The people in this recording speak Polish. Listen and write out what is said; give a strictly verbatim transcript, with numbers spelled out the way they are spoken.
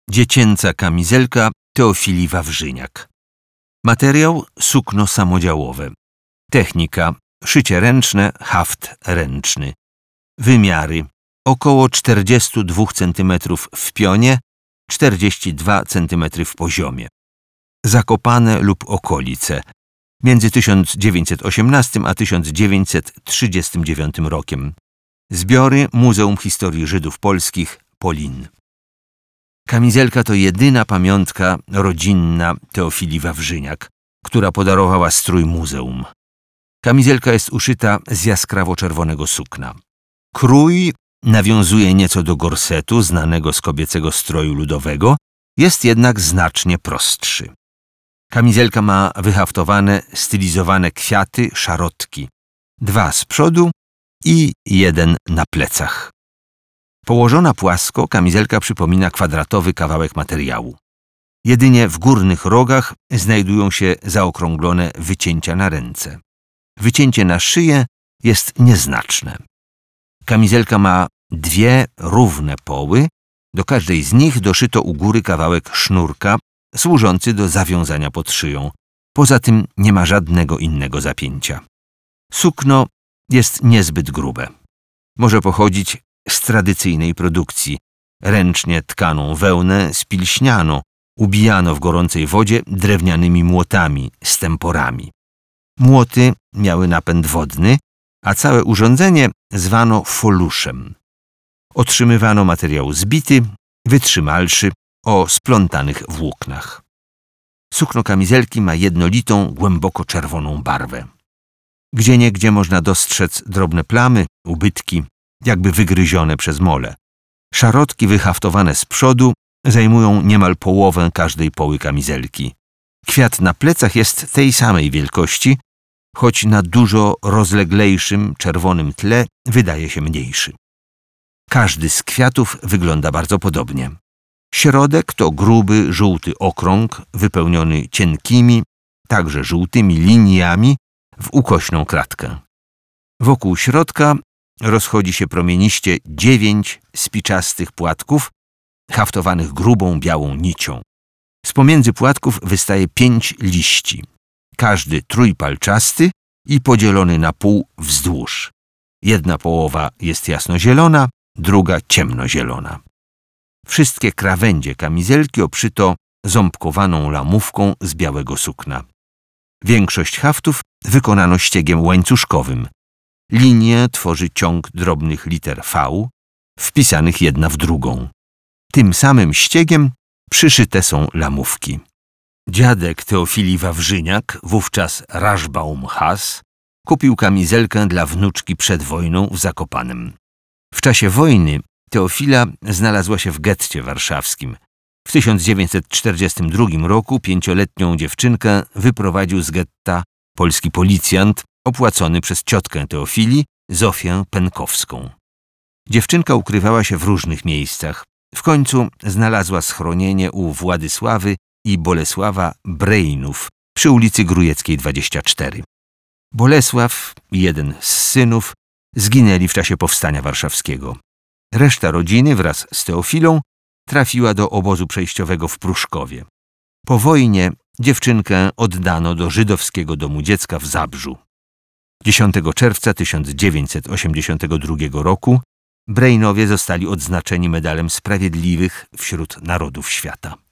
Dziecięca kamizelka Teofilii Wawrzyniak. Materiał: sukno samodziałowe. Technika: szycie ręczne, haft ręczny. Wymiary: około czterdzieści dwa centymetry w pionie, czterdzieści dwa centymetry w poziomie. Zakopane lub okolice między tysiąc dziewięćset osiemnastym a tysiąc dziewięćset trzydziestym dziewiątym rokiem. Zbiory Muzeum Historii Żydów Polskich, Polin. Kamizelka to jedyna pamiątka rodzinna Teofilii Wawrzyniak, która podarowała strój muzeum. Kamizelka jest uszyta z jaskrawo-czerwonego sukna. Krój nawiązuje nieco do gorsetu znanego z kobiecego stroju ludowego, jest jednak znacznie prostszy. Kamizelka ma wyhaftowane, stylizowane kwiaty, szarotki. Dwa z przodu i jeden na plecach. Położona płasko, kamizelka przypomina kwadratowy kawałek materiału. Jedynie w górnych rogach znajdują się zaokrąglone wycięcia na ręce. Wycięcie na szyję jest nieznaczne. Kamizelka ma dwie równe poły, do każdej z nich doszyto u góry kawałek sznurka służący do zawiązania pod szyją. Poza tym nie ma żadnego innego zapięcia. Sukno jest niezbyt grube. Może pochodzić z tradycyjnej produkcji. Ręcznie tkaną wełnę spilśniano, ubijano w gorącej wodzie drewnianymi młotami, stemporami. Młoty miały napęd wodny, a całe urządzenie zwano foluszem. Otrzymywano materiał zbity, wytrzymalszy, o splątanych włóknach. Sukno kamizelki ma jednolitą, głęboko czerwoną barwę. Gdzieniegdzie można dostrzec drobne plamy, ubytki, jakby wygryzione przez mole. Szarotki wyhaftowane z przodu zajmują niemal połowę każdej poły kamizelki. Kwiat na plecach jest tej samej wielkości, choć na dużo rozleglejszym, czerwonym tle wydaje się mniejszy. Każdy z kwiatów wygląda bardzo podobnie. Środek to gruby, żółty okrąg, wypełniony cienkimi, także żółtymi liniami w ukośną kratkę. Wokół środka rozchodzi się promieniście dziewięć spiczastych płatków, haftowanych grubą, białą nicią. Z pomiędzy płatków wystaje pięć liści, każdy trójpalczasty i podzielony na pół wzdłuż. Jedna połowa jest jasnozielona, druga ciemnozielona. Wszystkie krawędzie kamizelki obszyto ząbkowaną lamówką z białego sukna. Większość haftów wykonano ściegiem łańcuszkowym. Linię tworzy ciąg drobnych liter V, wpisanych jedna w drugą. Tym samym ściegiem przyszyte są lamówki. Dziadek Teofilii Wawrzyniak, wówczas Rashbaum Haas, kupił kamizelkę dla wnuczki przed wojną w Zakopanem. W czasie wojny Teofila znalazła się w getcie warszawskim. W tysiąc dziewięćset czterdziestym drugim roku pięcioletnią dziewczynkę wyprowadził z getta polski policjant opłacony przez ciotkę Teofilii, Zofię Penkowską. Dziewczynka ukrywała się w różnych miejscach. W końcu znalazła schronienie u Władysławy i Bolesława Brejnów przy ulicy Grujeckiej dwadzieścia cztery. Bolesław i jeden z synów zginęli w czasie powstania warszawskiego. Reszta rodziny wraz z Teofilą trafiła do obozu przejściowego w Pruszkowie. Po wojnie dziewczynkę oddano do żydowskiego domu dziecka w Zabrzu. dziesiątego czerwca tysiąc dziewięćset osiemdziesiątego drugiego roku Brejnowie zostali odznaczeni Medalem Sprawiedliwych wśród Narodów Świata.